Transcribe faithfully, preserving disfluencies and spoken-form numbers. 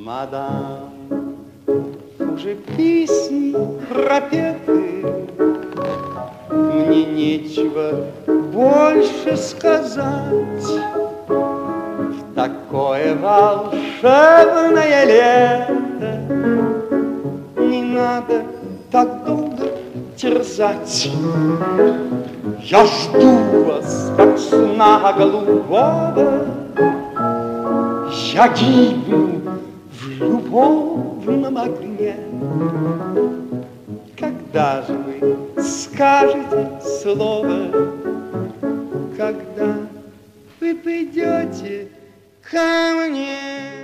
мадам, уже песни пропеты, мне нечего больше сказать. В такое волшебное лето не надо так долго терзать. Я жду вас, как сна голубого, я гибну в любовном огне. Когда же вы скажете слово, когда вы придете ко мне?